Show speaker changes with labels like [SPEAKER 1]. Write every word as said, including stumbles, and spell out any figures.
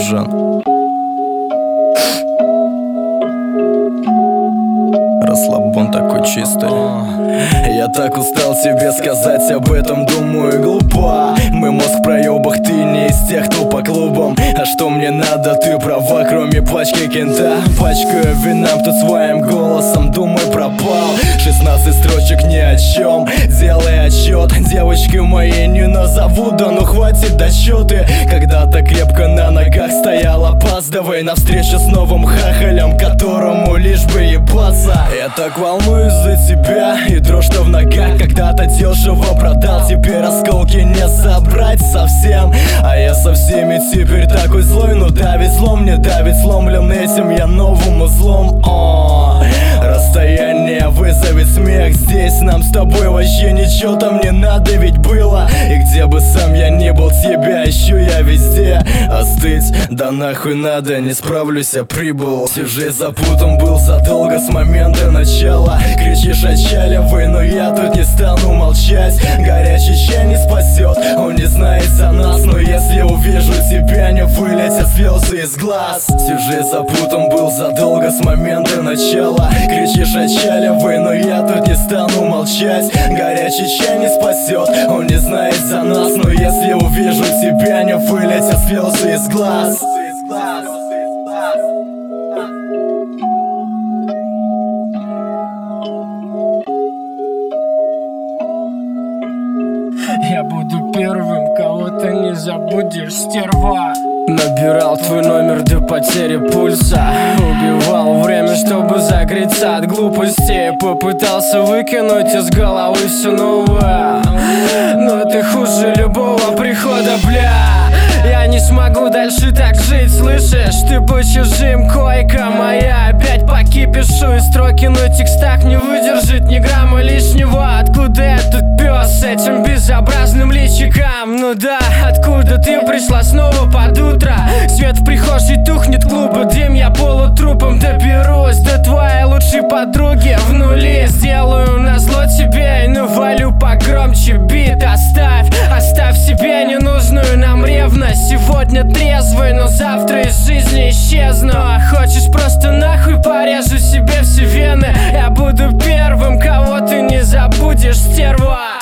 [SPEAKER 1] Жан. Расслабон такой чистый. Я так устал тебе сказать об этом, думаю, глупо. Мой мозг в проебах, ты не из тех, кто по клубам. А что мне надо, ты права, кроме пачки кента. Пачкаю вином, тут своим голосом, думаю, пропал. Шестнадцать строчек ни о чем, делай отчет. Девочки мои не назову, да ну хватит дочеты. Когда-то крепко на ногах стоял, опаздывай на встречу с новым хахалем, которому лишь бы ебаться. Я так волнуюсь за тебя, и дрожь что в ногах. Когда-то дешево продал, теперь осколки не собрать совсем. А я со всеми теперь такой злой, но давит злом, мне давит сломлен этим я новым узлом. О, расстояние вызовет смех, здесь нам с тобой вообще ничего там не надо ведь было. И где бы сам я не был, тебя ищу я везде. Остыть, да нахуй надо, не справлюсь, я прибыл. Сюжет запутан был задолго с момента начала. Кричишь отчаливай, но я тут не стану молчать. Горячий чай не спасет, он не знает за нас. Но если увижу тебя, не вылетят слезы из глаз. Сюжет запутан был задолго с момента начала. Кричишь отчаливай, но я тут не стану молчать. Горячий чай не спасет, он не знает за нас. Но если увижу тебя, не вылетят слезы из глаз.
[SPEAKER 2] Я буду первым, кого ты не забудешь, стерва.
[SPEAKER 3] Набирал твой номер до потери пульса, убивал время, чтобы закрыться от глупостей. Попытался выкинуть из головы все новое, но ты хуже любого прихода, бля. Я не смогу дальше так жить, слышишь? Ты по чужим, койка моя опять покипишу. И строки на текстах не выдержит ни грамма лишнего. Откуда этот пес с этим безобразным личиком? Ну да, откуда ты пришла снова под утро? Свет в прихожей тухнет, клуба дым, я полутрупом доберусь до твоей лучшей подруги в нули. Сделаю назло тебе и навалю погромче бит. Оставь, оставь себе ненужную нам ревность. Сегодня трезвый, но завтра из жизни исчезну. А хочешь просто нахуй порежу себе все вены? Я буду первым, кого ты не забудешь, стерва.